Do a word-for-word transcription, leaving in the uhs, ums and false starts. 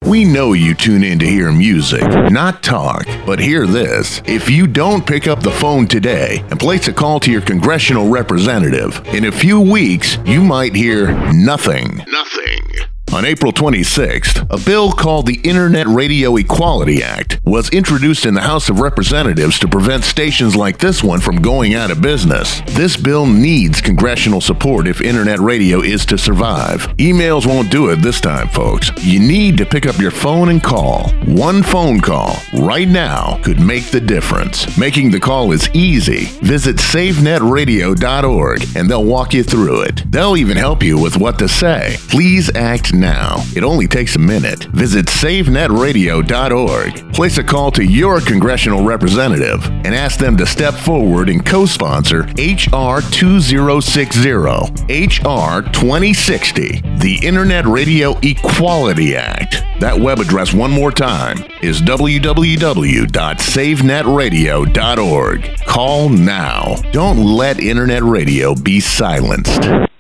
We know you tune in to hear music, not talk. But hear this. If you don't pick up the phone today and place a call to your congressional representative, in a few weeks, you might hear nothing. Nothing. On April twenty-sixth, a bill called the Internet Radio Equality Act was introduced in the House of Representatives to prevent stations like this one from going out of business. This bill needs congressional support if internet radio is to survive. Emails won't do it this time, folks. You need to pick up your phone and call. One phone call right now could make the difference. Making the call is easy. Visit save net radio dot org and they'll walk you through it. They'll even help you with what to say. Please act now. It only takes a minute. Visit save net radio dot org. Place a call to your congressional representative and ask them to step forward and co-sponsor H R two thousand sixty, H R twenty sixty, the Internet Radio Equality Act. That web address one more time is w w w dot save net radio dot org. Call now. Don't let internet radio be silenced.